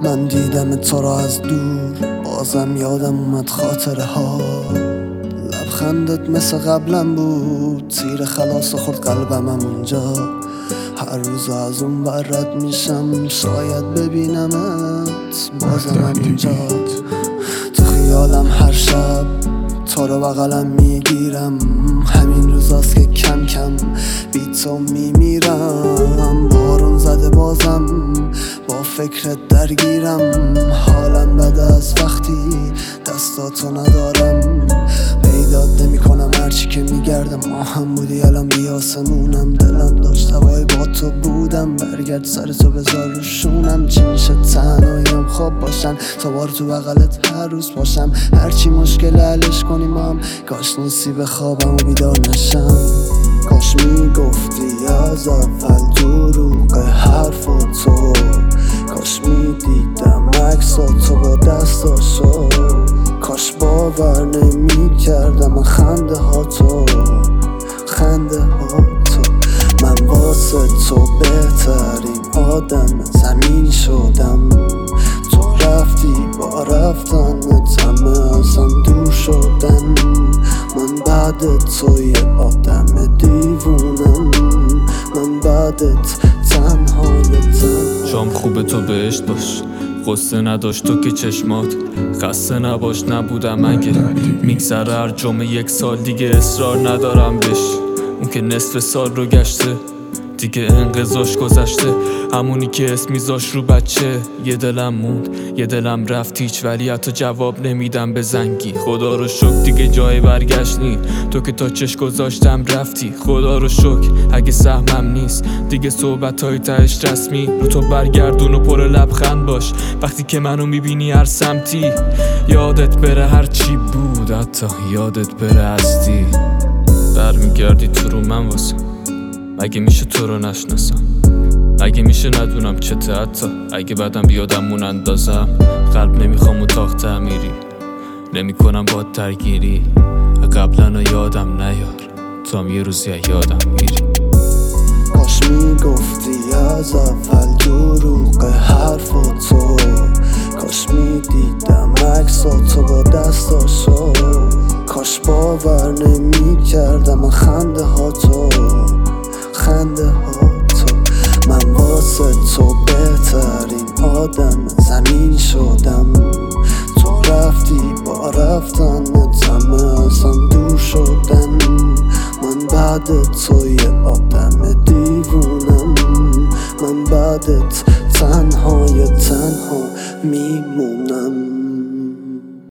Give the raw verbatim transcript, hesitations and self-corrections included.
من دیدم تو را از دور، بازم یادم اومد خاطره ها. لبخندت مثل قبلم بود، تیر خلاص خود قلبم اونجا. هر روز از اون بر رد میشم، شاید ببینمت بازم اونجا. تو خیالم هر شب تو رو بغلم میگیرم، همین روزاست که کم کم بی تو میمیرم. بارون زده بازم با فکرت درگیرم، حالم بده از وقتی دستاتو ندارم. پیدات نمی کنم هرچی که میگردم، ما هم بودی الان بی آسمونم. دلم داشت هوای با تو بودم، برگرد سر تو بذار روشونم. چی میشه تنهاییم خواب باشن، تا بار تو بغلت هر روز باشم. هرچی مشکل حلش کنیم هم، کاش نصیب خوابم و بیدار نشم. کاش میگفتی از اول دروغ حرف تو، کاش میدیدم عکساتو با دستاشو. کاش باور نمی کردم من خنده ها تو، خنده ها تو. من واسه تو بهترین آدم زمین شدم، تو رفتی با رفتنت همه ازم دور شدن. من بعد تو یه آدم دیوونم، من بعدت تنهایتم. شام خوبه تو بهشت باش، قصه نداشت تو که چشمات خسته نباش. نبودم اگه میگذره هر جمعه یک سال دیگه اصرار ندارم بش. اون که نصف سال رو گشته دیگه انقضاش گذشته، همونی که اسم میذاش رو بچه. یه دلم موند یه دلم رفت هیچ، ولی حتی جواب نمیدم به زنگی. خدا رو شکر دیگه جای برگشت نی، تو که تا چش گذاشتم رفتی. خدا رو شکر اگه سهمم نیست دیگه صحبت های تهش رسمی. رو تو برگردون و پر لبخند باش وقتی که منو میبینی هر سمتی. یادت بره هر چی بود، حتی یادت بره هستی. برمیگردی تو رو من واسه، اگه میشه تو رو نشناسم، اگه میشه ندونم چته. حتی اگه بعدم بیادم اون اندازم، قلب نمیخوام اتاق تعمیری، نمیکنم با درگیری. قبلا یادم نیار تو هم یه روزی یادم میری. کاش میگفتی از اول دروغ حرف تو، کاش میدیدم عکساتو با دستاشو. کاش باور نمی کردم من خنده ها تو، خنده ها تو. من واسه تو بهترین آدم زمین شدم، تو رفتی با رفتنت همه ازم دور شدن. من بعد تو یه آدم دیوونم، من بعدت تنهای تنها میمونم.